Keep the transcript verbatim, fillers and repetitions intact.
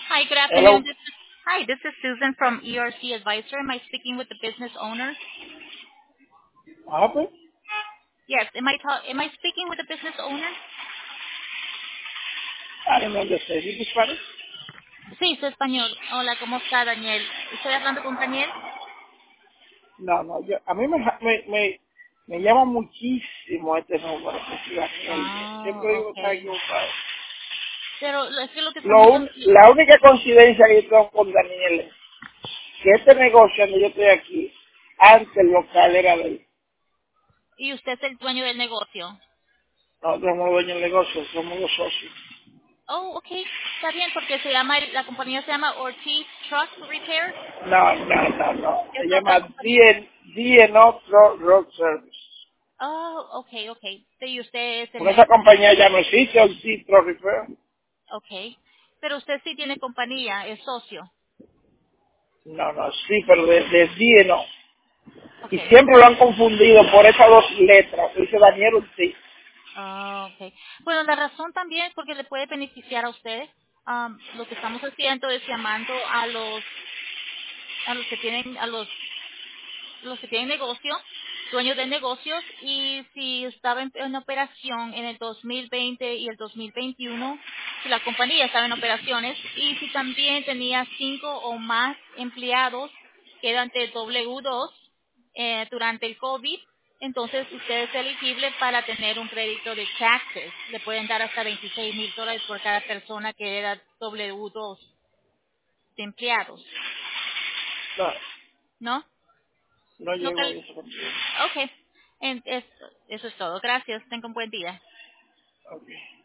Hi, good Hello. afternoon. This is, hi, this is Susan from E R C Advisor. Am I speaking with the business owner? What happened? Yes. Am I ta- am I speaking with the business owner? I don't understand. You speak Spanish? Sí, soy español. Hola, ¿cómo está, Daniel? ¿Estoy hablando con Daniel? No, no. Yo, a mí me, me, me, me llama muchísimo este número. que sí, Daniel. Siempre Ah, digo que está okay. equivocado. Pero lo- es que lo que Lo estamos un- haciendo... la única coincidencia que yo tengo con Daniel es que este negocio donde yo estoy aquí, antes el local era de él. Y usted es el dueño del negocio. Nosotros somos dueños del negocio, somos los socios. Oh, okay. Está bien, porque se llama, la compañía se llama Ortiz Truck Repair. No, no, no, no. Se Es otra llama compañía. D N, D N O Road Road Service. Oh, okay, okay. Sí, y usted es Porque esa el... compañía ya no existe, el Citro Repair. Okay. Pero usted sí tiene compañía, es socio. No, no, sí, pero de, de D N O. Y Okay. siempre lo han confundido por esas dos letras. Dice Daniel Ortiz. Ah, okay. Bueno, la razón también es porque le puede beneficiar a ustedes. Am, lo que estamos haciendo es llamando a los a los que tienen a los los que tienen negocio, dueños de negocios, y si estaba en, en operación en el dos mil veinte y el dos mil veintiuno, si la compañía estaba en operaciones y si también tenía cinco o más empleados que eran de W dos eh, durante el COVID, entonces usted es elegible para tener un crédito de taxes. Le pueden dar hasta veintiséis mil dólares por cada persona que era W dos de empleados, No, ¿no? no Lo llego a que- eso contigo. Ok. En- es- eso es todo. Gracias. Tenga un buen día. Ok.